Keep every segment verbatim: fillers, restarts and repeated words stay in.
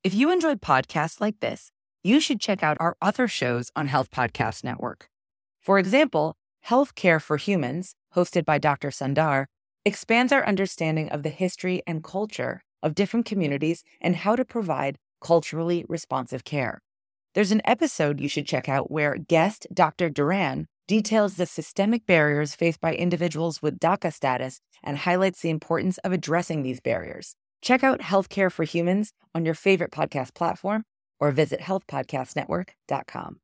If you enjoyed podcasts like this, you should check out our other shows on Health Podcast Network. For example, Healthcare for Humans, hosted by Doctor Sundar, expands our understanding of the history and culture of different communities and how to provide culturally responsive care. There's an episode you should check out where guest Doctor Duran details the systemic barriers faced by individuals with DACA status and highlights the importance of addressing these barriers. Check out Healthcare for Humans on your favorite podcast platform or visit health podcast network dot com.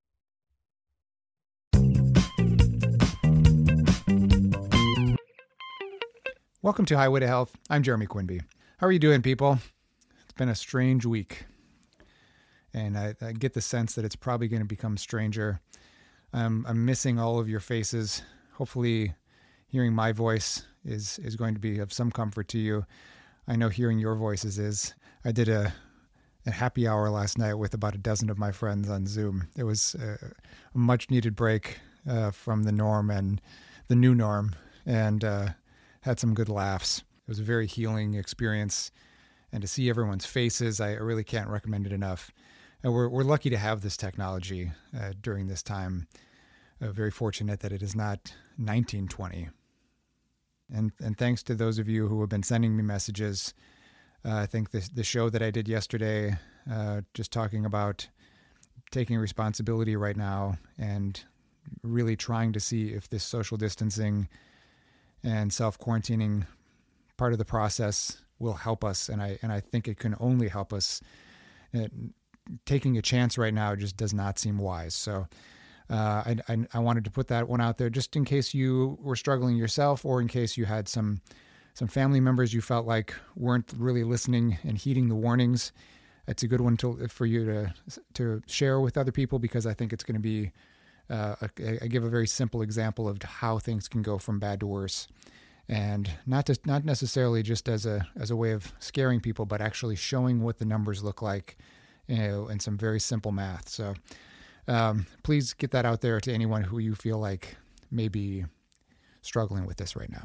Welcome to Highway to Health. I'm Jeremy Quinby. How are you doing, people? It's been a strange week, and I, I get the sense that it's probably going to become stranger. Um, I'm missing all of your faces. Hopefully, hearing my voice is is going to be of some comfort to you. I know hearing your voices is. I did a, a happy hour last night with about a dozen of my friends on Zoom. It was a, a much-needed break uh, from the norm and the new norm, and uh, had some good laughs. It was a very healing experience, and to see everyone's faces, I really can't recommend it enough. And we're we're lucky to have this technology uh, during this time. Uh, very fortunate that it is not nineteen twenty. And and thanks to those of you who have been sending me messages. Uh, I think the the show that I did yesterday, uh, just talking about taking responsibility right now and really trying to see if this social distancing and self-quarantining part of the process will help us. And I and I think it can only help us. It, taking a chance right now just does not seem wise. So uh, I, I, I wanted to put that one out there just in case you were struggling yourself, or in case you had some some family members you felt like weren't really listening and heeding the warnings. It's a good one to, for you to to share with other people, because I think it's going to be, uh, a, I give a very simple example of how things can go from bad to worse. And not just, not necessarily just as a as a way of scaring people, but actually showing what the numbers look like, you know, and some very simple math. So um, please get that out there to anyone who you feel like may be struggling with this right now.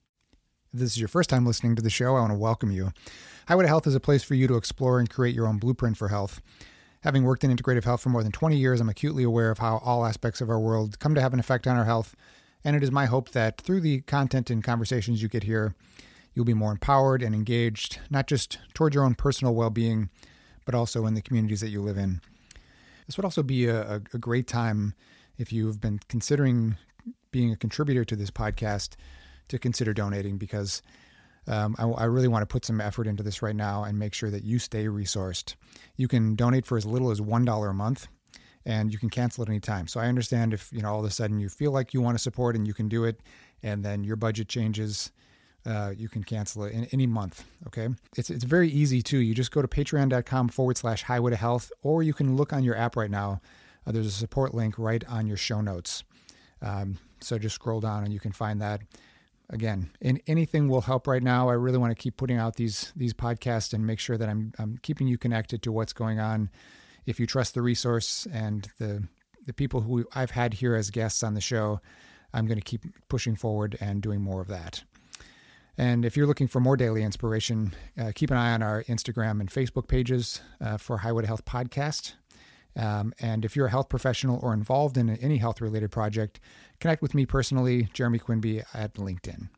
If this is your first time listening to the show, I want to welcome you. Highway to Health is a place for you to explore and create your own blueprint for health. Having worked in integrative health for more than twenty years, I'm acutely aware of how all aspects of our world come to have an effect on our health. And it is my hope that through the content and conversations you get here, you'll be more empowered and engaged, not just toward your own personal well-being, but also in the communities that you live in. This would also be a, a great time, if you've been considering being a contributor to this podcast, to consider donating, because um, I, I really want to put some effort into this right now and make sure that you stay resourced. You can donate for as little as one dollar a month, and you can cancel at any time. So I understand if, you know, all of a sudden you feel like you want to support and you can do it, and then your budget changes, uh, you can cancel it in any month. Okay. It's, it's very easy too. You just go to patreon.com forward slash highway to health, or you can look on your app right now. Uh, there's a support link right on your show notes. Um, so just scroll down and you can find that. Again, in, anything will help right now. I really want to keep putting out these, these podcasts and make sure that I'm, I'm keeping you connected to what's going on. If you trust the resource and the the people who I've had here as guests on the show, I'm going to keep pushing forward and doing more of that. And if you're looking for more daily inspiration, uh, keep an eye on our Instagram and Facebook pages uh, for Highway to Health Podcast. Um, and if you're a health professional or involved in any health-related project, connect with me personally, Jeremy Quinby, at LinkedIn.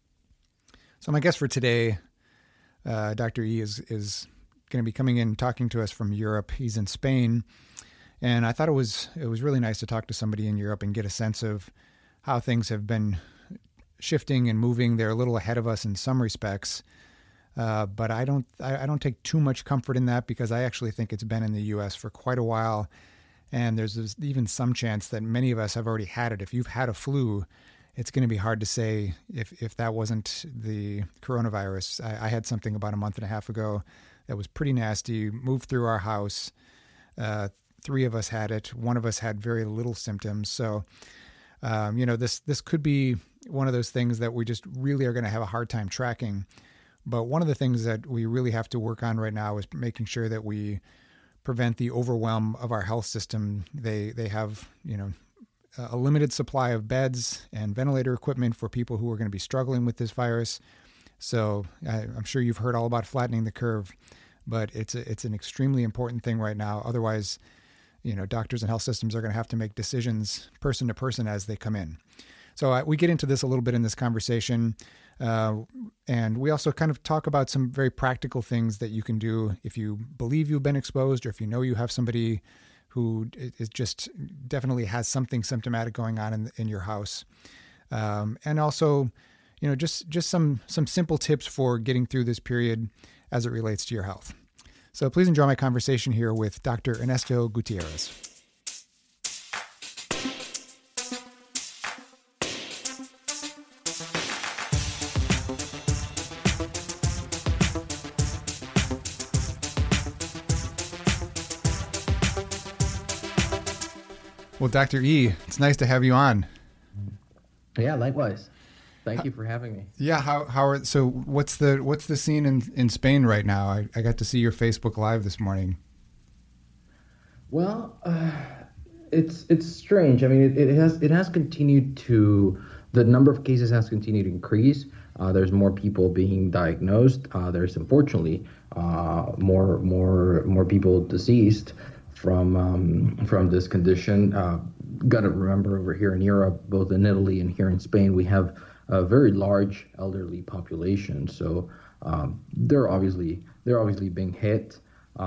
So my guest for today, uh, Doctor E, is is going to be coming in and talking to us from Europe. He's in Spain, and I thought it was it was really nice to talk to somebody in Europe and get a sense of how things have been shifting and moving. They're a little ahead of us in some respects, uh, but I don't I, I don't take too much comfort in that, because I actually think it's been in the U S for quite a while, and there's, there's even some chance that many of us have already had it. If you've had a flu, it's going to be hard to say if if that wasn't the coronavirus. I, I had something about a month and a half ago that was pretty nasty, moved through our house. Uh, three of us had it. One of us had very little symptoms. So, um, you know, this this could be one of those things that we just really are going to have a hard time tracking. But one of the things that we really have to work on right now is making sure that we prevent the overwhelm of our health system. They they have, you know, a limited supply of beds and ventilator equipment for people who are going to be struggling with this virus. So I, I'm sure you've heard all about flattening the curve, but it's a, it's an extremely important thing right now. Otherwise, you know, doctors and health systems are going to have to make decisions person to person as they come in. So uh, we get into this a little bit in this conversation. Uh, and we also kind of talk about some very practical things that you can do if you believe you've been exposed, or if you know you have somebody who is just definitely has something symptomatic going on in, in your house. Um, and also, you know, just, just some, some simple tips for getting through this period as it relates to your health. So please enjoy my conversation here with Doctor Ernesto Gutierrez. Well, Doctor E, it's nice to have you on. Yeah, likewise. Thank you for having me. Yeah, how how are so? What's the what's the scene in, in Spain right now? I, I got to see your Facebook Live this morning. Well, uh, it's it's strange. I mean, it, it has it has continued to the number of cases has continued to increase. Uh, there's more people being diagnosed. Uh, there's unfortunately uh, more more more people deceased from um, from this condition. Uh, Got to remember, over here in Europe, both in Italy and here in Spain, we have a very large elderly population. So um, they're obviously they're obviously being hit.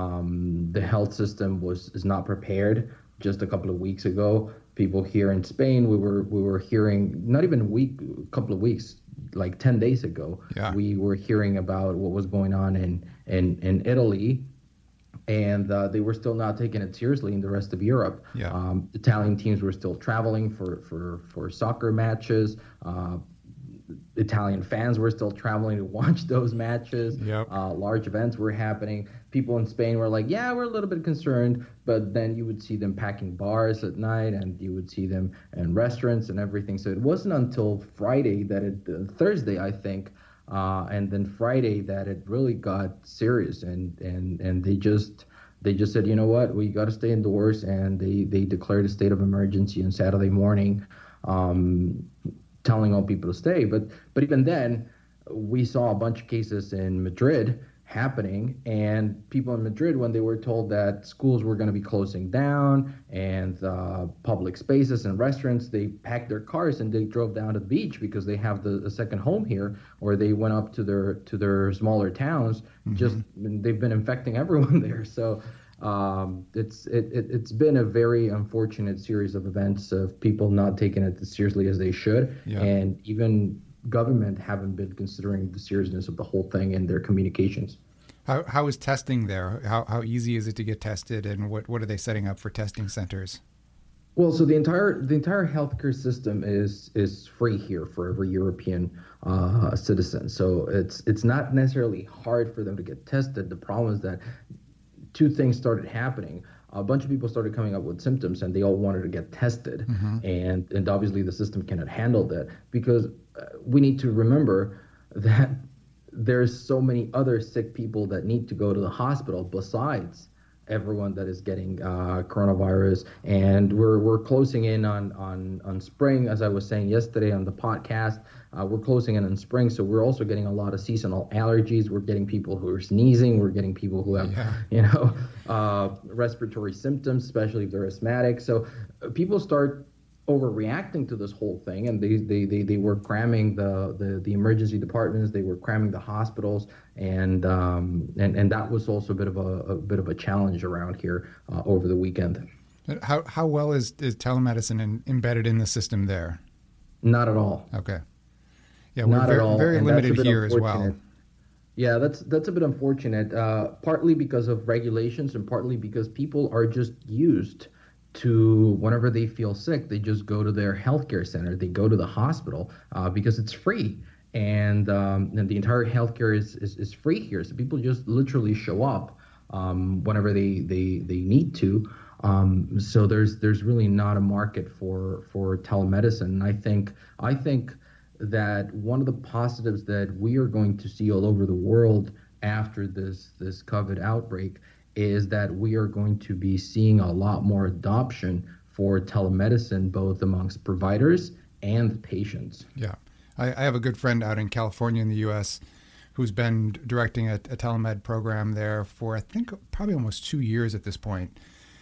Um, the health system was is not prepared. Just a couple of weeks ago, people here in Spain, we were we were hearing, not even a week, a couple of weeks, like ten days ago, yeah. we were hearing about what was going on in in, in Italy. And uh, they were still not taking it seriously in the rest of Europe. Yeah. Um, Italian teams were still traveling for, for, for soccer matches. Uh, Italian fans were still traveling to watch those matches. Yep. Uh, large events were happening. People in Spain were like, yeah, we're a little bit concerned. But then you would see them packing bars at night, and you would see them in restaurants and everything. So it wasn't until Friday that it, uh, Thursday, I think, Uh, and then Friday that it really got serious, and, and, and they just they just said, you know what, we got to stay indoors, and they, they declared a state of emergency on Saturday morning, um, telling all people to stay. But but even then, we saw a bunch of cases in Madrid happening, and people in Madrid, when they were told that schools were going to be closing down and uh, public spaces and restaurants, they packed their cars and they drove down to the beach because they have the, the second home here, or they went up to their to their smaller towns. Mm-hmm. Just they've been infecting everyone there. So um, it's it, it it's been a very unfortunate series of events of people not taking it as seriously as they should, yeah. and even government haven't been considering the seriousness of the whole thing in their communications. How how is testing there? How how easy is it to get tested, and what, what are they setting up for testing centers? Well, so the entire the entire healthcare system is is free here for every European uh, citizen. So it's it's not necessarily hard for them to get tested. The problem is that two things started happening. A bunch of people started coming up with symptoms, and they all wanted to get tested. Mm-hmm. And and obviously the system cannot handle that, because uh, we need to remember that there's so many other sick people that need to go to the hospital besides everyone that is getting uh, coronavirus. And we're we're closing in on, on, on spring, as I was saying yesterday on the podcast. Uh, we're closing in on spring, so we're also getting a lot of seasonal allergies. We're getting people who are sneezing. We're getting people who have, yeah. you know, uh, respiratory symptoms, especially if they're asthmatic. So uh, people start overreacting to this whole thing, and they they they, they were cramming the, the the emergency departments. They were cramming the hospitals, and um and and that was also a bit of a, a bit of a challenge around here uh, over the weekend. How how well is is telemedicine in, embedded in the system there? Not at all. Okay. Yeah, we're Not very, at all. very and limited here as well. Yeah, that's that's a bit unfortunate. Uh, partly because of regulations, and partly because people are just used to, whenever they feel sick, they just go to their healthcare center. They go to the hospital uh, because it's free, and um, and the entire healthcare is, is is free here. So people just literally show up um, whenever they they they need to. Um, so there's there's really not a market for for telemedicine. I think I think that one of the positives that we are going to see all over the world after this this COVID outbreak is that we are going to be seeing a lot more adoption for telemedicine, both amongst providers and patients. Yeah. I, I have a good friend out in California in the U S who's been directing a, a telemed program there for, I think, probably almost two years at this point.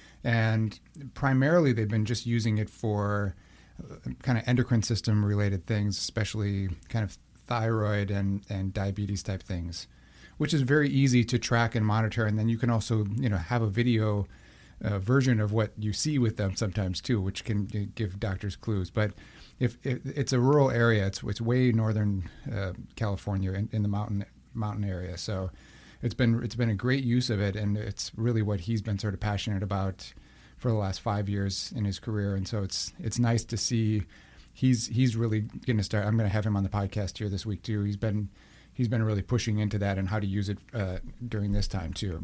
And primarily they've been just using it for kind of endocrine system related things, especially kind of thyroid and, and diabetes type things, which is very easy to track and monitor. And then you can also, you know, have a video uh, version of what you see with them sometimes too, which can give doctors clues. But if, if it's a rural area, it's it's way northern uh, California in, in the mountain mountain area. So it's been it's been a great use of it, and it's really what he's been sort of passionate about for the last five years in his career. And so it's it's nice to see he's he's really going to start. I'm going to have him on the podcast here this week too. He's been he's been really pushing into that and how to use it uh, during this time too.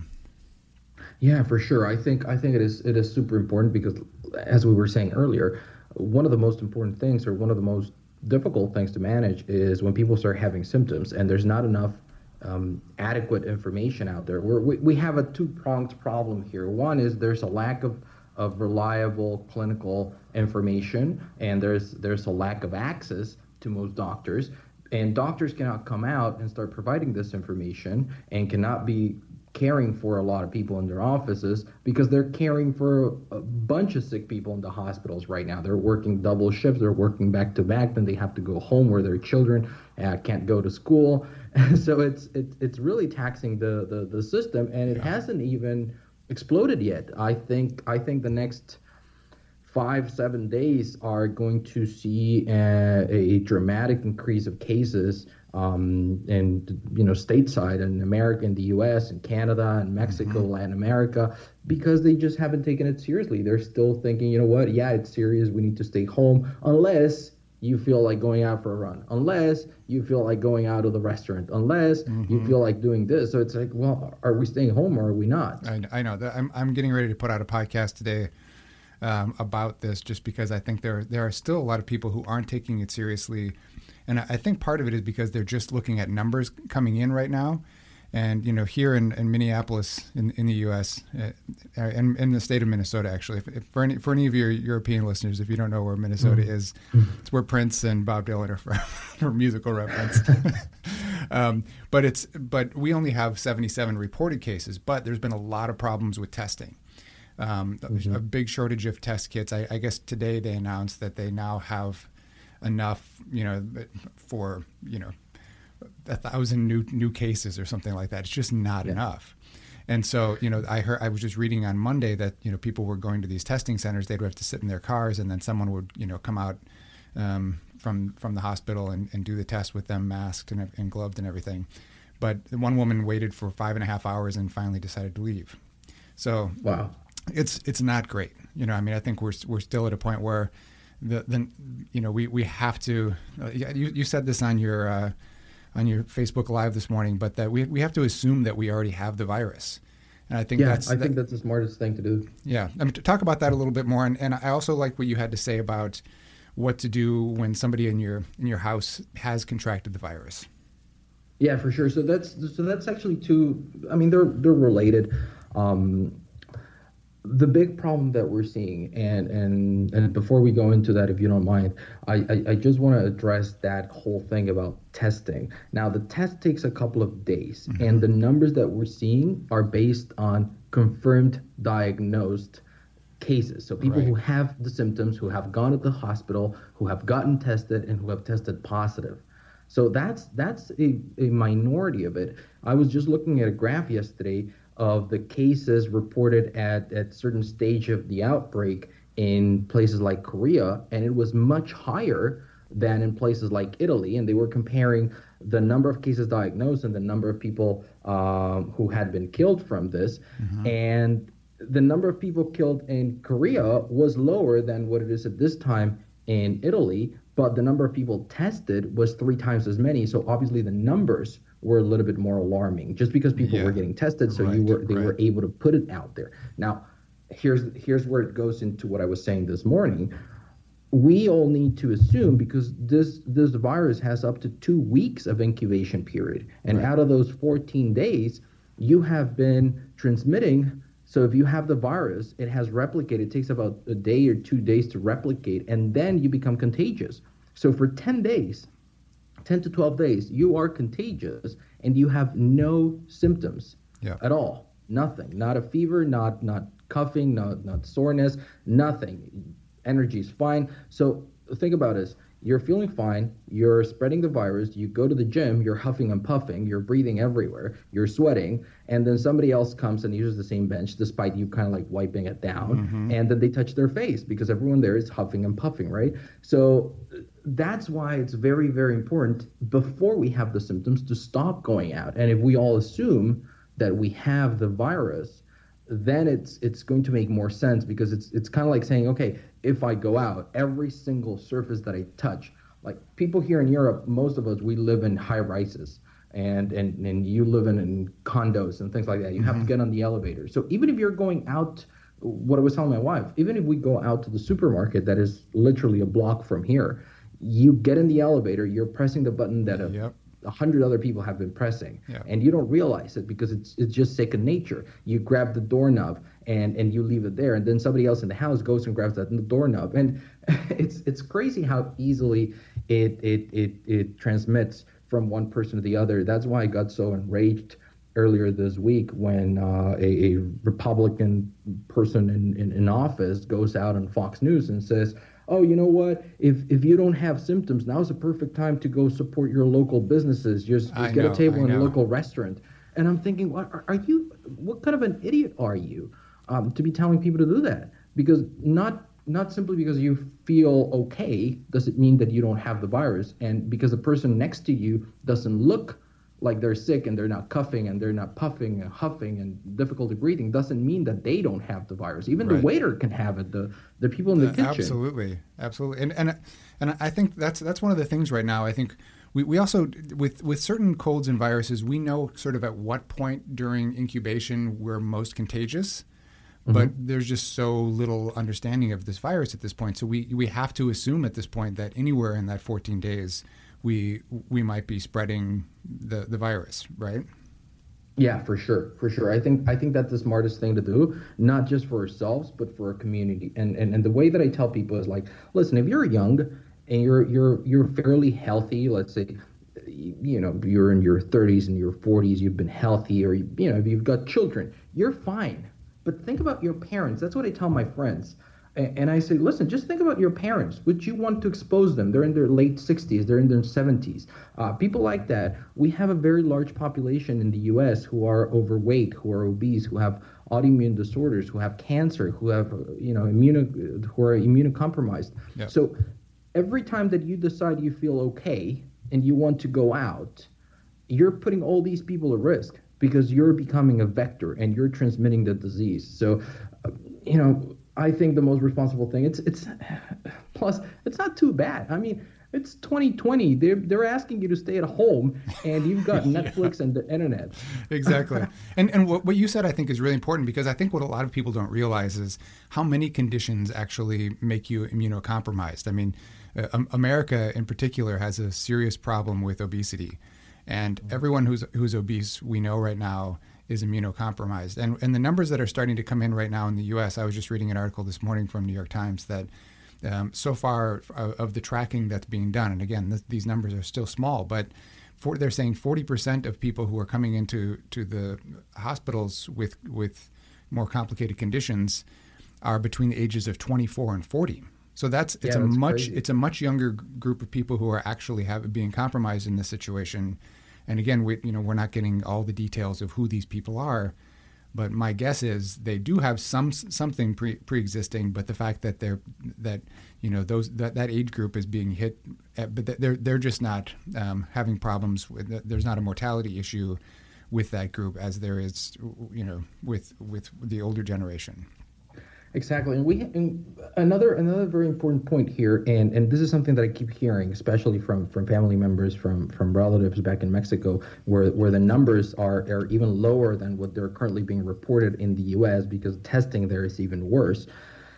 Yeah, for sure. I think I think it is it is super important because, as we were saying earlier, one of the most important things, or one of the most difficult things to manage, is when people start having symptoms and there's not enough um, adequate information out there. We're, we we have a two-pronged problem here. One is there's a lack of of reliable clinical information, and there's there's a lack of access to most doctors, and doctors cannot come out and start providing this information and cannot be caring for a lot of people in their offices because they're caring for a bunch of sick people in the hospitals right now. They're working double shifts, they're working back to back, then they have to go home where their children uh, can't go to school. So it's it, it's really taxing the, the, the system, and it yeah. hasn't even exploded yet. I think I think the next five, seven days are going to see a, a dramatic increase of cases um, and, you know, stateside in America, in the U S and Canada and Mexico, mm-hmm. Latin America, because they just haven't taken it seriously. They're still thinking, you know what, yeah, it's serious. We need to stay home unless you feel like going out for a run, unless you feel like going out of the restaurant, unless mm-hmm. you feel like doing this. So it's like, well, are we staying home or are we not? I, I know that I'm, I'm getting ready to put out a podcast today um, about this, just because I think there, there are still a lot of people who aren't taking it seriously. And I think part of it is because they're just looking at numbers coming in right now. And, you know, here in, in Minneapolis, in, in the U S, uh, and in the state of Minnesota, actually, if, if for any for any of your European listeners, if you don't know where Minnesota mm-hmm. is, it's where Prince and Bob Dylan are from, for musical reference. um, but it's but we only have seventy-seven reported cases, but there's been a lot of problems with testing. Um, mm-hmm. A big shortage of test kits. I, I guess today they announced that they now have enough, you know, for, you know, a thousand new new cases or something like that. It's just not yeah. enough. And so, you know, I heard I was just reading on Monday that, you know, people were going to these testing centers. They'd have to sit in their cars, and then someone would, you know, come out um, from from the hospital and, and do the test with them masked and, and gloved and everything. But one woman waited for five and a half hours and finally decided to leave. So wow, it's it's not great. You know, I mean, I think we're we're still at a point where the the you know we we have to. Uh, you you said this on your. Uh, on your Facebook Live this morning, but that we we have to assume that we already have the virus. And I think yeah, that's... I think that, that's the smartest thing to do. Yeah. I mean, to talk about that a little bit more. And, and I also like what you had to say about what to do when somebody in your in your house has contracted the virus. Yeah, for sure. So that's so that's actually two, I mean, they're they're related. Um, the big problem that we're seeing, and and and before we go into that, if you don't mind, I, I, I just want to address that whole thing about testing. Now, the test takes a couple of days, mm-hmm. and the numbers that we're seeing are based on confirmed diagnosed cases. So people right. who have the symptoms, who have gone to the hospital, who have gotten tested, and who have tested positive. So that's that's a, a minority of it. I was just looking at a graph yesterday of the cases reported at at certain stage of the outbreak in places like Korea, and it was much higher than in places like Italy. And they were comparing the number of cases diagnosed and the number of people um, who had been killed from this. Mm-hmm. And the number of people killed in Korea was lower than what it is at this time in Italy, but the number of people tested was three times as many. So obviously the numbers were a little bit more alarming, just because people yeah. were getting tested. So right, you were they right. were able to put it out there. Now, here's here's where it goes into what I was saying this morning. We all need to assume, because this this virus has up to two weeks of incubation period, and right. out of those fourteen days, you have been transmitting. So if you have the virus, it has replicated. It takes about a day or two days to replicate, and then you become contagious. So for ten days, ten to twelve days, you are contagious and you have no symptoms yeah. at all. Nothing. Not a fever, not not coughing, not not soreness, nothing. Energy is fine. So think about this. You're feeling fine. You're spreading the virus. You go to the gym. You're huffing and puffing. You're breathing everywhere. You're sweating. And then somebody else comes and uses the same bench despite you kind of like wiping it down. Mm-hmm. And then they touch their face because everyone there is huffing and puffing, right? So that's why it's very, very important before we have the symptoms to stop going out. And if we all assume that we have the virus, then it's it's going to make more sense, because it's it's kind of like saying, okay, if I go out, every single surface that I touch, like people here in Europe, most of us, we live in high rises, and and and you live in, in condos and things like that. You mm-hmm. have to get on the elevator. So even if you're going out, what I was telling my wife, even if we go out to the supermarket that is literally a block from here, you get in the elevator, you're pressing the button that a yep. a hundred other people have been pressing, yeah. and you don't realize it because it's it's just second nature. You grab the doorknob and and you leave it there, and then somebody else in the house goes and grabs that doorknob, and it's it's crazy how easily it it it it transmits from one person to the other. That's why I got so enraged earlier this week when uh, a, a Republican person in, in in office goes out on Fox News and says, oh, you know what? If if you don't have symptoms, now's the perfect time to go support your local businesses. Just, just get know, a table in a local restaurant. And I'm thinking, what are, are you? What kind of an idiot are you um, to be telling people to do that? Because not not simply because you feel okay does it mean that you don't have the virus, and because the person next to you doesn't look like they're sick and they're not coughing and they're not puffing and huffing and difficulty breathing doesn't mean that they don't have the virus. Even right. the waiter can have it. The the people in the uh, kitchen. Absolutely, absolutely. And and and I think that's that's one of the things right now. I think we, we also with with certain colds and viruses, we know sort of at what point during incubation we're most contagious. But mm-hmm. there's just so little understanding of this virus at this point. So we we have to assume at this point that anywhere in that fourteen days. we we might be spreading the, the virus, right? Yeah, for sure, for sure. I think I think that's the smartest thing to do, not just for ourselves, but for our community. And and, and the way that I tell people is like, listen, if you're young and you're you're you're fairly healthy, let's say, you know, you're in your thirties and your forties, you've been healthy, or you, you know, if you've got children, you're fine. But think about your parents. That's what I tell my friends. And I say, listen, just think about your parents. Would you want to expose them? They're in their late sixties. They're in their seventies. Uh, people like that. We have a very large population in the U S who are overweight, who are obese, who have autoimmune disorders, who have cancer, who have, you know, immuno, who are immunocompromised. Yep. So every time that you decide you feel okay and you want to go out, you're putting all these people at risk because you're becoming a vector and you're transmitting the disease. So, uh, you know, I think the most responsible thing, it's, it's, plus, it's not too bad. I mean, it's twenty twenty. They're, they're asking you to stay at home, and you've got Netflix yeah. and the internet. Exactly. And and what, what you said, I think, is really important, because I think what a lot of people don't realize is how many conditions actually make you immunocompromised. I mean, uh, America in particular has a serious problem with obesity. And everyone who's who's obese, we know right now, is immunocompromised. And and the numbers that are starting to come in right now in the U S, I was just reading an article this morning from New York Times that um, so far of, of the tracking that's being done, and again, th- these numbers are still small, but for, they're saying forty percent of people who are coming into to the hospitals with with more complicated conditions are between the ages of twenty-four and forty. So that's it's yeah, a that's much crazy. It's a much younger group of people who are actually have, being compromised in this situation. And again, we you know we're not getting all the details of who these people are, but my guess is they do have some something pre pre-existing. But the fact that they're that you know those that, that age group is being hit, but they're they're just not um, having problems with. There's not a mortality issue with that group as there is you know with with the older generation. Exactly, and we and another another very important point here, and, and this is something that I keep hearing, especially from, from family members, from, from relatives back in Mexico, where where the numbers are, are even lower than what they're currently being reported in the U S because testing there is even worse.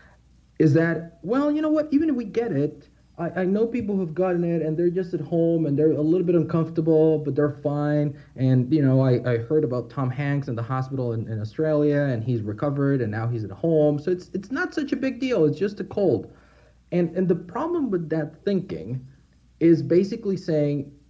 Is that, well, you know what? Even if we get it, I, I know people who've gotten it and they're just at home and they're a little bit uncomfortable, but they're fine. And, you know, I, I heard about Tom Hanks in the hospital in, in Australia, and he's recovered and now he's at home. So it's it's not such a big deal. It's just a cold. And and the problem with that thinking is basically saying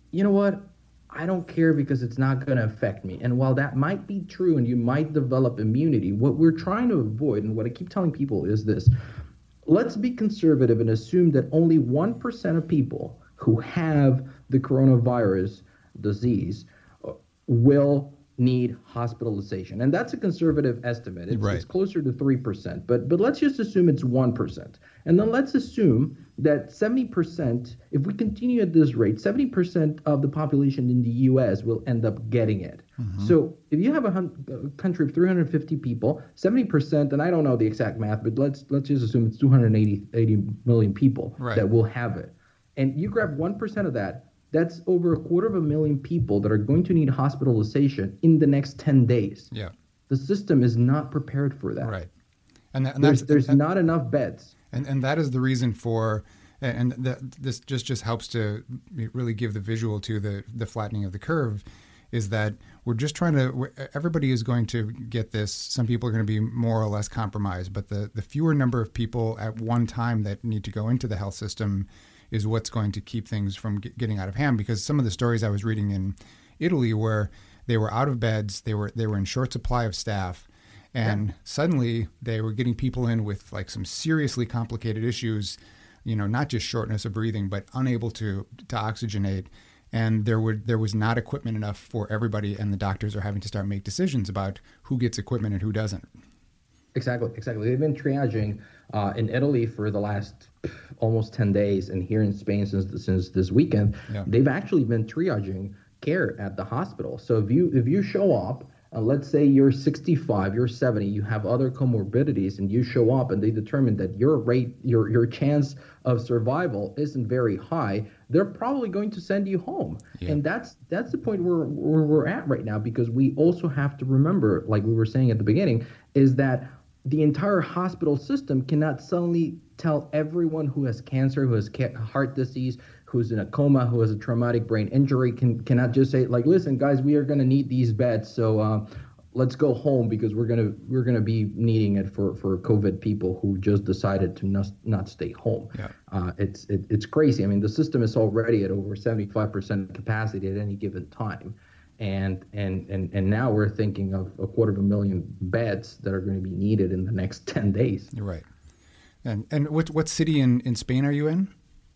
you know what? I don't care because it's not going to affect me. And while that might be true and you might develop immunity, what we're trying to avoid, and what I keep telling people is this: let's be conservative and assume that only one percent of people who have the coronavirus disease uh, will need hospitalization. And that's a conservative estimate. It's, Right. it's closer to three percent. But but let's just assume it's one percent. And then let's assume that seventy percent, if we continue at this rate, seventy percent of the population in the U S will end up getting it. Mm-hmm. So if you have a, hun- a country of three hundred fifty people, seventy percent, and I don't know the exact math, but let's let's just assume it's two hundred eighty million people Right. that will have it. And you grab one percent of that, that's over a quarter of a million people that are going to need hospitalization in the next ten days. Yeah. The system is not prepared for that. Right. And, that, and there's that's, there's and, not enough beds. And and that is the reason for, and that this just, just helps to really give the visual to the, the flattening of the curve, is that we're just trying to, everybody is going to get this. Some people are going to be more or less compromised, but the, the fewer number of people at one time that need to go into the health system is what's going to keep things from getting out of hand. Because some of the stories I was reading in Italy where they were out of beds, they were they were in short supply of staff, and yeah. suddenly they were getting people in with like some seriously complicated issues, you know, not just shortness of breathing, but unable to to oxygenate. And there would there was not equipment enough for everybody, and the doctors are having to start make decisions about who gets equipment and who doesn't. Exactly, exactly. They've been triaging uh, in Italy for the last almost ten days, and here in Spain since since this weekend, yeah. they've actually been triaging care at the hospital. So if you if you show up, uh, let's say you're sixty-five, you're seventy, you have other comorbidities, and you show up, and they determine that your rate, your your chance of survival isn't very high, they're probably going to send you home. Yeah. And that's that's the point where, where we're at right now, because we also have to remember, like we were saying at the beginning, is that the entire hospital system cannot suddenly tell everyone who has cancer, who has heart disease, who's in a coma, who has a traumatic brain injury, can cannot just say, like, listen, guys, we are going to need these beds, so uh, let's go home because we're gonna we're gonna be needing it for, for COVID people who just decided to not not stay home. Yeah. Uh, it's it, it's crazy. I mean, the system is already at over seventy-five percent capacity at any given time. And and and and now we're thinking of a quarter of a million beds that are going to be needed in the next ten days. You're right. And and what what city in, in Spain are you in?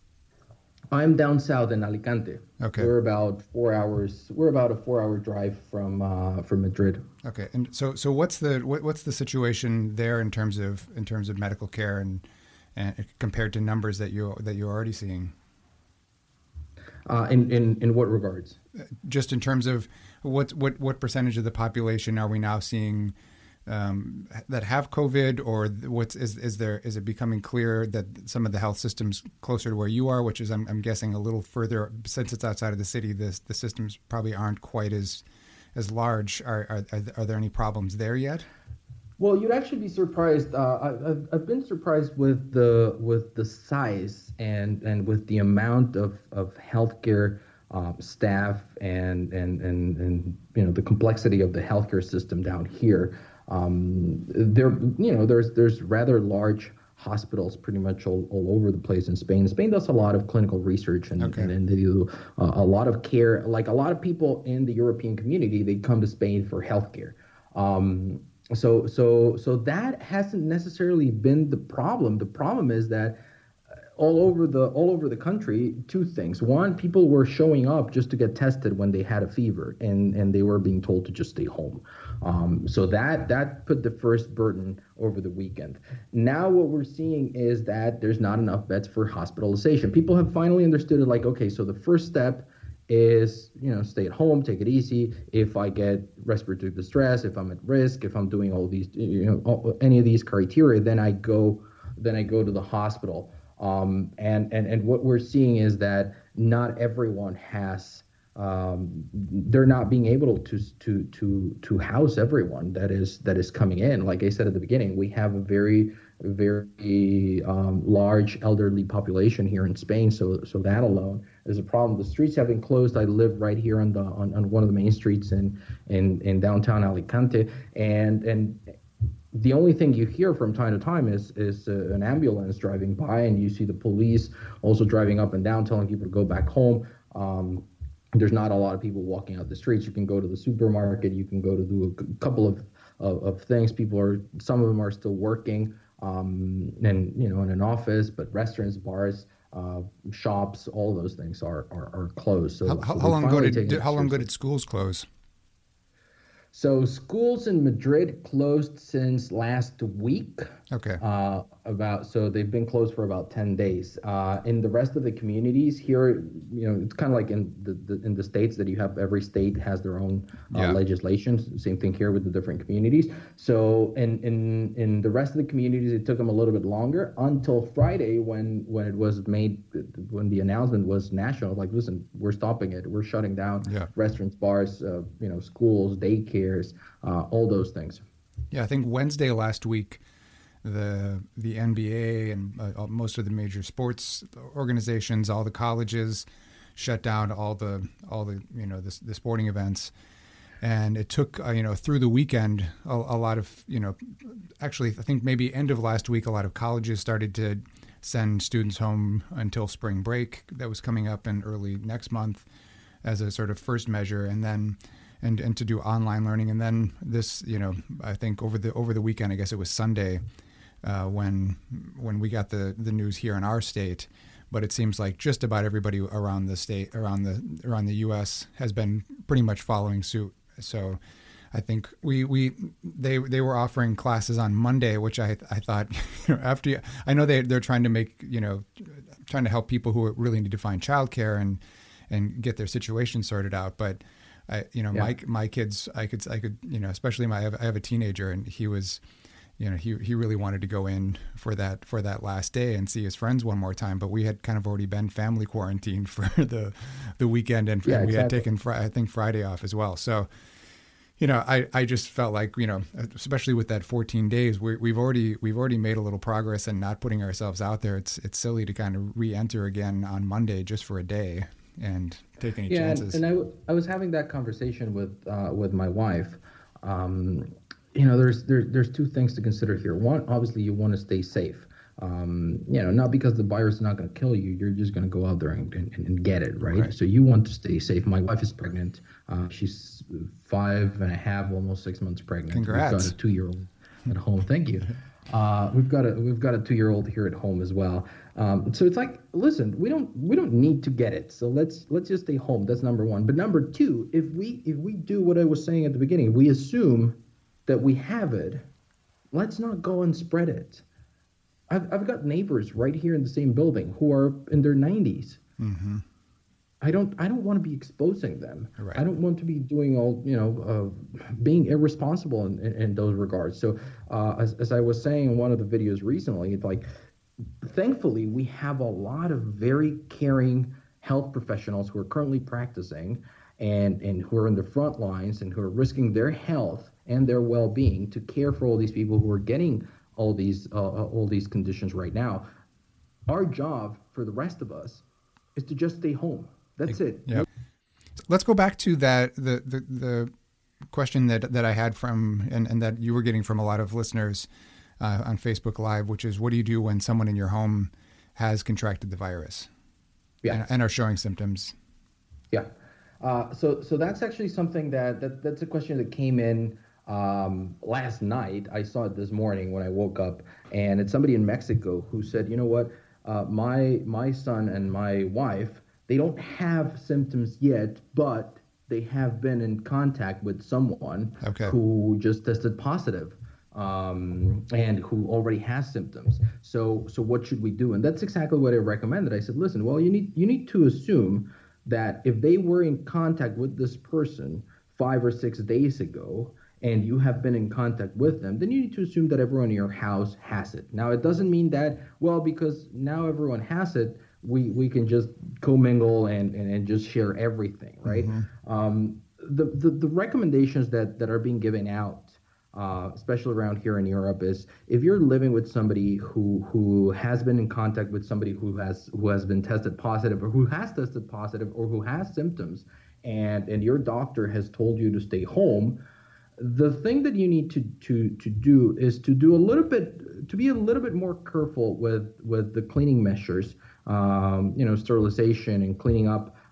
I'm down south in Alicante. Okay. We're about four hours. We're about a four-hour drive from uh, from Madrid. Okay. And so so what's the what, what's the situation there in terms of in terms of medical care and and compared to numbers that you that you're already seeing? Uh, in, in, in what regards? Just in terms of what what what percentage of the population are we now seeing um, that have COVID, or what's is is there is it becoming clear that some of the health systems closer to where you are, which is I'm, I'm guessing a little further, since it's outside of the city, the the systems probably aren't quite as as large. Are are are there any problems there yet? Well, you'd actually be surprised. Uh, I've, I've been surprised with the with the size and, and with the amount of of healthcare um, staff and, and and and you know the complexity of the healthcare system down here. Um, there you know there's there's rather large hospitals pretty much all, all over the place in Spain. Spain does a lot of clinical research and, okay. and, and they do uh, a lot of care. Like a lot of people in the European community, they come to Spain for healthcare. Um, So, so, so that hasn't necessarily been the problem. The problem is that all over the all over the country, two things. One, people were showing up just to get tested when they had a fever, and, and they were being told to just stay home. Um, so that that put the first burden over the weekend. Now what we're seeing is that there's not enough beds for hospitalization. People have finally understood it. Like, okay, so the first step is, you know, stay at home, take it easy. If I get respiratory distress, if I'm at risk, if I'm doing all these, you know, all, any of these criteria, then I go, then I go to the hospital. Um, and, and, and what we're seeing is that not everyone has, um, they're not being able to, to, to, to house everyone that is, that is coming in. Like I said at the beginning, we have a very, very um, large elderly population here in Spain. So, so that alone is a problem. The streets have been closed. I live right here on the on, on one of the main streets in in, in downtown Alicante, and and the only thing you hear from time to time is is uh, an ambulance driving by, and you see the police also driving up and down, telling people to go back home. Um, there's not a lot of people walking out the streets. You can go to the supermarket. You can go to do a couple of, of, of things. People are, some of them are still working, um, and, you know, in an office, but restaurants, bars, uh, shops, all those things are, are, are closed. So, how, how, so how long ago did, did how long ago did schools close? So schools in Madrid closed since last week. Okay. Uh, about so they've been closed for about ten days. Uh, in the rest of the communities here, you know, it's kind of like in the, the in the states that you have. Every state has their own uh, Yeah. legislation. Same thing here with the different communities. So in in in the rest of the communities, it took them a little bit longer until Friday when when it was made, when the announcement was national. Like, listen, we're stopping it. We're shutting down Yeah. restaurants, bars, uh, you know, schools, daycares, uh, all those things. Yeah, I think Wednesday last week, the the N B A and uh, most of the major sports organizations, all the colleges, shut down all the all the you know the, the sporting events, and it took uh, you know through the weekend a, a lot of you know actually I think maybe end of last week a lot of colleges started to send students home until spring break that was coming up in early next month as a sort of first measure, and then. And, and to do online learning, and then this, you know, I think over the over the weekend, I guess it was Sunday, uh, when when we got the, the news here in our state, but it seems like just about everybody around the state, around the around the U S has been pretty much following suit. So, I think we we they they were offering classes on Monday, which I I thought you know, after you, I know they they're trying to make you know trying to help people who really need to find childcare and and get their situation sorted out, but. I, you know, yeah. my my kids, I could, I could, you know, especially my, I have, I have a teenager, and he was, you know, he he really wanted to go in for that for that last day and see his friends one more time. But we had kind of already been family quarantined for the the weekend, and, yeah, and we exactly. had taken, I think, Friday off as well. So, you know, I, I just felt like, you know, especially with that fourteen days, we, we've already we've already made a little progress in not putting ourselves out there. It's it's silly to kind of re-enter again on Monday just for a day and take any yeah, chances. And, and I, I was having that conversation with uh, with my wife. Um, you know, there's there, there's two things to consider here. One, obviously, you want to stay safe. Um, you know, not because the virus is not going to kill you. You're just going to go out there and, and, and get it, right? right? So you want to stay safe. My wife is pregnant. Uh, she's five and a half, almost six months pregnant. Congrats. We've got a two-year-old at home. Thank you. Uh, we've got a we've got a two-year-old here at home as well. Um, so it's like, listen, we don't we don't need to get it. So let's let's just stay home. That's number one. But number two, if we if we do what I was saying at the beginning, we assume that we have it. Let's not go and spread it. I've I've got neighbors right here in the same building who are in their nineties. Mm-hmm. I don't I don't want to be exposing them. Right. I don't want to be doing all, you know, uh, being irresponsible in, in, in those regards. So uh, as, as I was saying in one of the videos recently, it's like, thankfully, we have a lot of very caring health professionals who are currently practicing and, and who are in the front lines and who are risking their health and their well-being to care for all these people who are getting all these uh, all these conditions right now. Our job for the rest of us is to just stay home. That's it. Yep. Let's go back to that the the, the question that, that I had from and, and that you were getting from a lot of listeners uh, on Facebook Live, which is, what do you do when someone in your home has contracted the virus? Yeah. And, and are showing symptoms? Yeah. Uh, so so that's actually something that, that that's a question that came in um, last night. I saw it this morning when I woke up, and it's somebody in Mexico who said, you know what, uh, my my son and my wife, they don't have symptoms yet, but they have been in contact with someone okay. who just tested positive um, and who already has symptoms. So, so what should we do? And that's exactly what I recommended. I said, listen, well, you need you need to assume that if they were in contact with this person five or six days ago, and you have been in contact with them, then you need to assume that everyone in your house has it. Now, it doesn't mean that, well, because now everyone has it, we we can just commingle and, and, and just share everything, right? Mm-hmm. Um, the, the the recommendations that, that are being given out, uh, especially around here in Europe, is if you're living with somebody who who has been in contact with somebody who has who has been tested positive or who has tested positive or who has symptoms, and and your doctor has told you to stay home, the thing that you need to to to do is to do a little bit to be a little bit more careful with with the cleaning measures. Um, you know, sterilization and cleaning up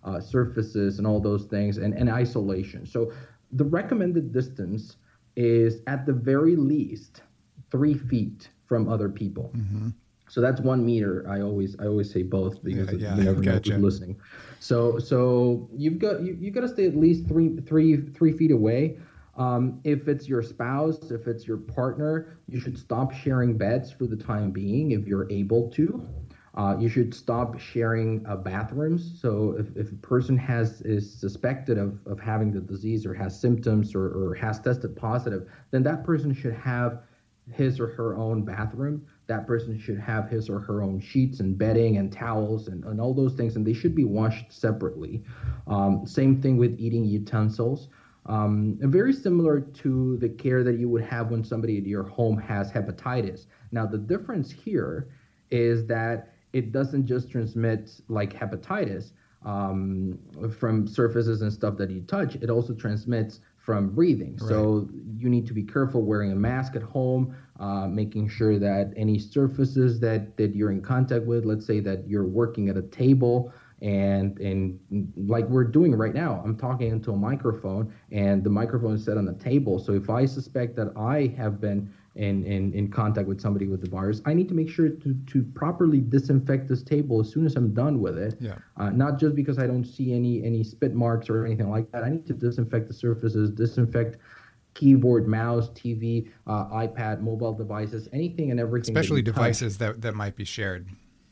uh, surfaces and all those things, and, and isolation. So the recommended distance is at the very least three feet from other people. Mm-hmm. So that's one meter. I always I always say both because Yeah, yeah, you never know gotcha. who's listening. So so you've got you, you got to stay at least three three three feet away. Um, if it's your spouse, if it's your partner, you should stop sharing beds for the time being if you're able to. Uh, you should stop sharing uh, bathrooms. So if, if a person has is suspected of, of having the disease or has symptoms or, or has tested positive, then that person should have his or her own bathroom. That person should have his or her own sheets and bedding and towels and, and all those things, and they should be washed separately. Um, same thing with eating utensils. Um, and very similar to the care that you would have when somebody in your home has hepatitis. Now, the difference here is that it doesn't just transmit like hepatitis um, from surfaces and stuff that you touch. It also transmits from breathing. Right. So you need to be careful wearing a mask at home, uh, making sure that any surfaces that, that you're in contact with, let's say that you're working at a table and and like we're doing right now, I'm talking into a microphone and the microphone is set on the table. So if I suspect that I have been in, in, in contact with somebody with the virus, I need to make sure to, to properly disinfect this table as soon as I'm done with it. Yeah. Uh, not just because I don't see any any spit marks or anything like that. I need to disinfect the surfaces, disinfect keyboard, mouse, T V, uh, iPad, mobile devices, anything and everything. Especially that devices that, that might be shared.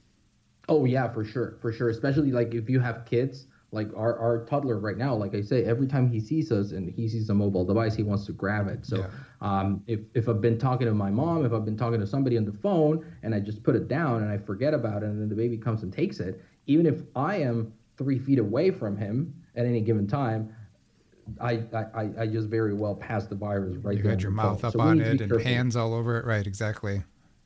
Oh, yeah, for sure. For sure. Especially like if you have kids, like our, our toddler right now, like I say, every time he sees us and he sees a mobile device, he wants to grab it. So yeah. um, if, if I've been talking to my mom, if I've been talking to somebody on the phone and I just put it down and I forget about it and then the baby comes and takes it, even if I am three feet away from him at any given time, I I, I just very well pass the virus right you there. You got your mouth phone. up so on it and hands all over it. Right, exactly.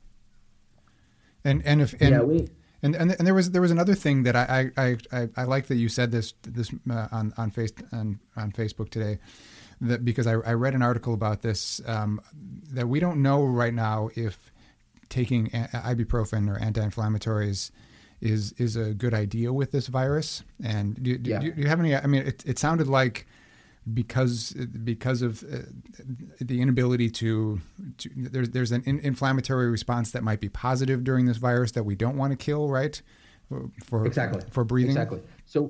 And and if and, yeah, we. And, and and there was there was another thing that I I, I, I like that you said this this uh, on on face on, on Facebook today, that because I, I read an article about this um, that we don't know right now if taking ibuprofen or anti-inflammatories is is a good idea with this virus. And do, do, yeah. do you have any? I mean, it it sounded like because because of uh, the inability to, to there's there's an in, inflammatory response that might be positive during this virus that we don't want to kill, right? For exactly for breathing. Exactly. So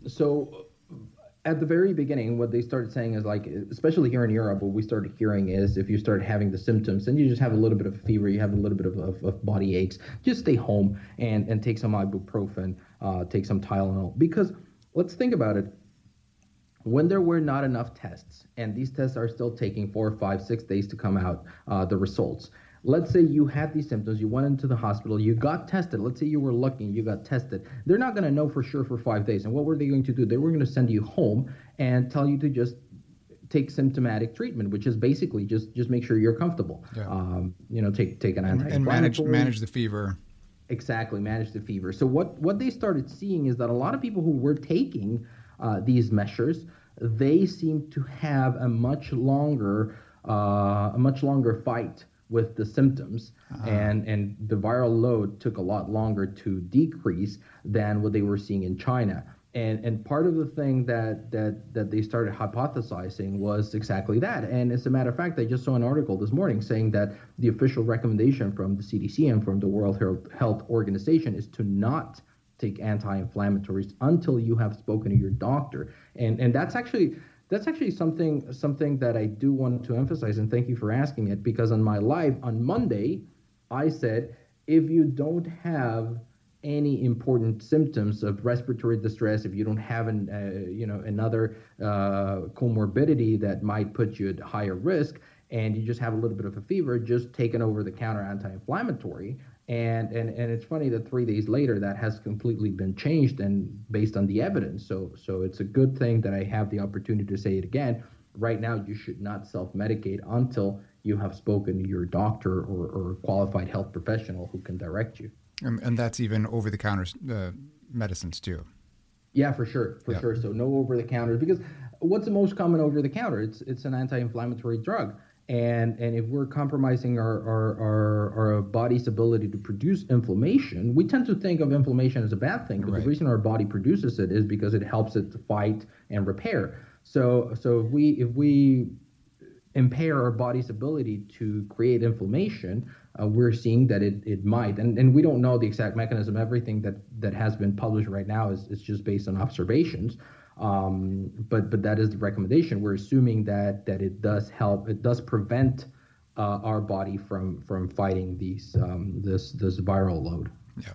so at the very beginning, what they started saying is like, especially here in Europe, what we started hearing is if you start having the symptoms and you just have a little bit of fever, you have a little bit of, of, of body aches, just stay home and and take some ibuprofen, uh, take some Tylenol, because let's think about it. When there were not enough tests, and these tests are still taking four, five, six days to come out, uh, the results. Let's say you had these symptoms, you went into the hospital, you got tested. Let's say you were lucky and you got tested. They're not going to know for sure for five days. And what were they going to do? They were going to send you home and tell you to just take symptomatic treatment, which is basically just just make sure you're comfortable. Yeah. Um, you know, take take an anti-inflammatory. And manage manage the fever. Exactly, manage the fever. So what what they started seeing is that a lot of people who were taking Uh, these measures, they seem to have a much longer, uh, a much longer fight with the symptoms, uh-huh. and and the viral load took a lot longer to decrease than what they were seeing in China. And and part of the thing that that that they started hypothesizing was exactly that. And as a matter of fact, I just saw an article this morning saying that the official recommendation from the C D C and from the World Health Organization is to not take anti-inflammatories until you have spoken to your doctor. And and that's actually that's actually something something that I do want to emphasize, and thank you for asking it, because on my live on Monday, I said, if you don't have any important symptoms of respiratory distress, if you don't have an uh, you know another uh, comorbidity that might put you at higher risk, and you just have a little bit of a fever, just take an over-the-counter anti-inflammatory. And, and and it's funny that three days later that has completely been changed and based on the evidence. So so it's a good thing that I have the opportunity to say it again. Right now, you should not self-medicate until you have spoken to your doctor or, or a qualified health professional who can direct you. And, and that's even over-the-counter uh, medicines too. Yeah, for sure, for yeah. sure. So no over-the-counter, because what's the most common over-the-counter? It's it's an anti-inflammatory drug. And and if we're compromising our, our, our, our body's ability to produce inflammation, we tend to think of inflammation as a bad thing. But right. the reason our body produces it is because it helps it to fight and repair. So so if we if we impair our body's ability to create inflammation, uh, we're seeing that it it might. And and we don't know the exact mechanism. Everything that, that has been published right now is, is just based on observations. Um, but but that is the recommendation. We're assuming that that it does help. It does prevent uh, our body from from fighting these um, this this viral load. Yeah,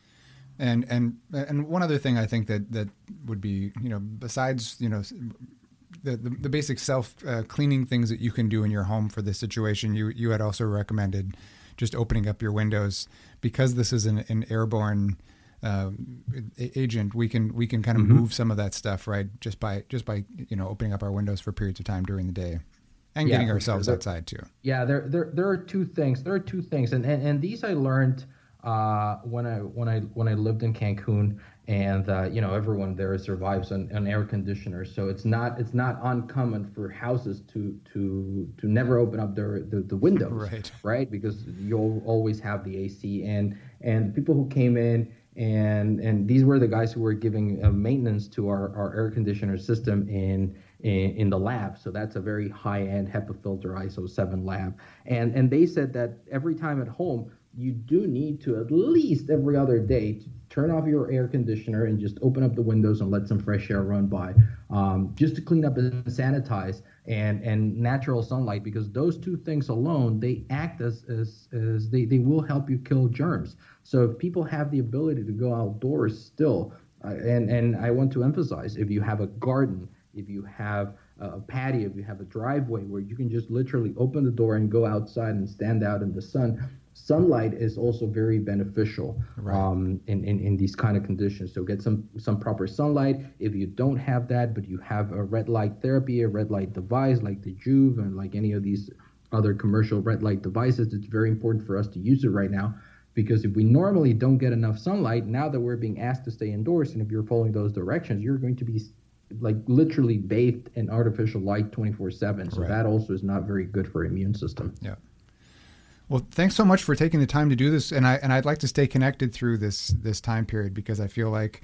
and and and one other thing I think that that would be, you know, besides, you know, the the, the basic self uh, cleaning things that you can do in your home for this situation. You you had also recommended just opening up your windows, because this is an, an airborne Uh, agent. We can we can kind of mm-hmm. move some of that stuff, right? Just by just by you know opening up our windows for periods of time during the day, and yeah, getting ourselves sure. outside too. Yeah, there there there are two things. There are two things, and and, and these I learned uh, when I when I when I lived in Cancun, and uh, you know everyone there survives on, on air conditioners, so it's not it's not uncommon for houses to to to never open up their the, the windows, right? Right, because you'll always have the A C, and and people who came in. And and these were the guys who were giving uh, maintenance to our, our air conditioner system in, in in the lab. So that's a very high-end HEPA filter I S O seven lab. And and they said that every time at home, you do need to at least every other day to turn off your air conditioner and just open up the windows and let some fresh air run by, um, just to clean up and sanitize, and and natural sunlight, because those two things alone, they act as as, as they, they will help you kill germs. So if people have the ability to go outdoors still, uh, and, and I want to emphasize, if you have a garden, if you have a patio, if you have a driveway where you can just literally open the door and go outside and stand out in the sun, sunlight is also very beneficial right. um, in, in, in these kind of conditions. So get some, some proper sunlight. If you don't have that, but you have a red light therapy, a red light device like the Joovv and like any of these other commercial red light devices, it's very important for us to use it right now. Because if we normally don't get enough sunlight, now that we're being asked to stay indoors, and if you're following those directions, you're going to be like literally bathed in artificial light twenty-four seven. So right. that also is not very good for our immune system. Yeah. Well, thanks so much for taking the time to do this. And I and I'd like to stay connected through this this time period, because I feel like,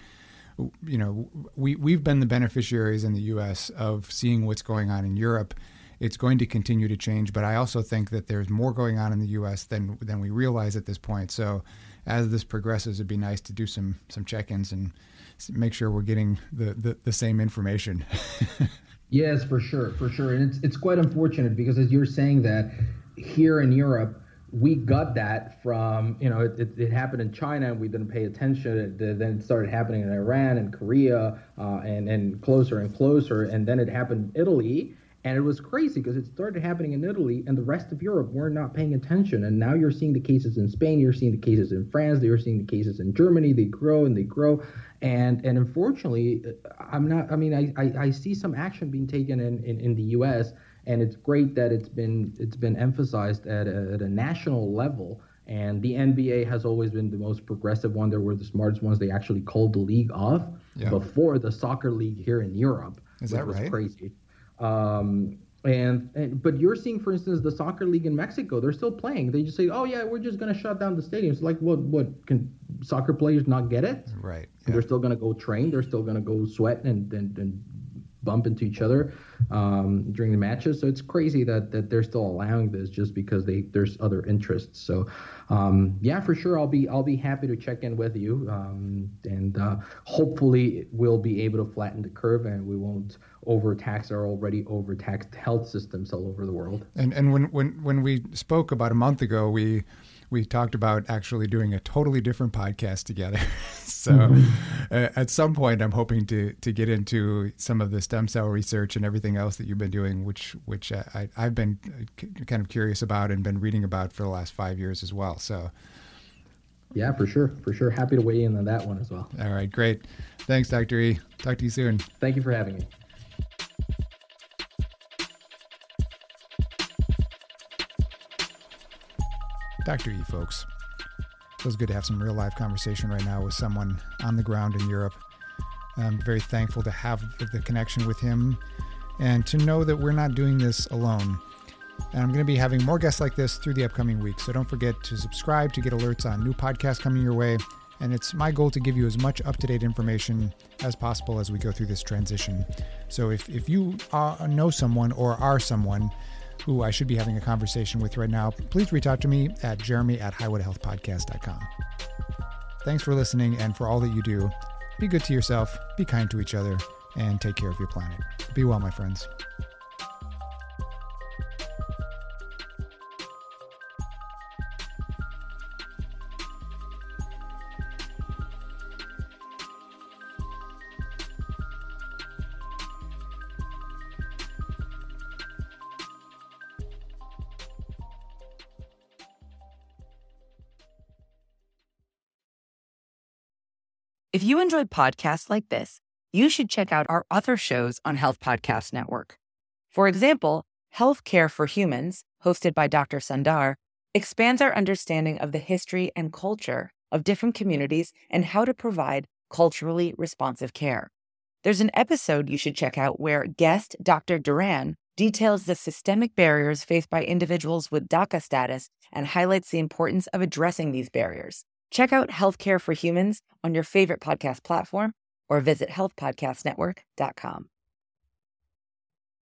you know, we we've been the beneficiaries in the U S of seeing what's going on in Europe. It's going to continue to change, but I also think that there's more going on in the U S than than we realize at this point. So as this progresses, it'd be nice to do some some check-ins and make sure we're getting the, the, the same information. Yes, for sure, for sure. And it's it's quite unfortunate, because as you're saying that, here in Europe, we got that from, you know, it, it, it happened in China and we didn't pay attention. It, then it started happening in Iran and Korea uh, and, and closer and closer. And then it happened in Italy. And it was crazy because it started happening in Italy and the rest of Europe were not paying attention. And now you're seeing the cases in Spain, you're seeing the cases in France, you're seeing the cases in Germany. They grow and they grow. And and unfortunately, I'm not, I mean, I, I, I see some action being taken in, in, in the U S, and it's great that it's been it's been emphasized at a, at a national level. And the N B A has always been the most progressive one. They were the smartest ones. They actually called the league off yeah. before the soccer league here in Europe. Is that right? Crazy. Um, and, and but you're seeing, for instance, the soccer league in Mexico, they're still playing. They just say, oh yeah, we're just going to shut down the stadiums. Like, what, what can soccer players not get it? Right. Yeah. They're still going to go train. They're still going to go sweat and, and, and bump into each other, um, during the matches. So it's crazy that, that they're still allowing this just because they, there's other interests. So, um, yeah, for sure. I'll be, I'll be happy to check in with you. Um, and, uh, hopefully we'll be able to flatten the curve and we won't overtax our already overtaxed health systems all over the world. And, and when, when, when we spoke about a month ago, we, we talked about actually doing a totally different podcast together. So mm-hmm. uh, at some point, I'm hoping to to get into some of the stem cell research and everything else that you've been doing, which which I, I've been kind of curious about and been reading about for the last five years as well. So yeah, for sure. For sure. Happy to weigh in on that one as well. All right, great. Thanks, Doctor E. Talk to you soon. Thank you for having me. Doctor E, folks. Feels good to have some real life conversation right now with someone on the ground in Europe. I'm very thankful to have the connection with him and to know that we're not doing this alone. And I'm going to be having more guests like this through the upcoming weeks. So don't forget to subscribe to get alerts on new podcasts coming your way. And it's my goal to give you as much up-to-date information as possible as we go through this transition. So if, if you are, know someone or are someone who I should be having a conversation with right now, please reach out to me at jeremy at highwood health podcast dot com. Thanks for listening and for all that you do. Be good to yourself, be kind to each other, and take care of your planet. Be well, my friends. If you enjoyed podcasts like this, you should check out our other shows on Health Podcast Network. For example, Healthcare for Humans, hosted by Doctor Sundar, expands our understanding of the history and culture of different communities and how to provide culturally responsive care. There's an episode you should check out where guest Doctor Duran details the systemic barriers faced by individuals with DACA status and highlights the importance of addressing these barriers. Check out Healthcare for Humans on your favorite podcast platform or visit health podcast network dot com.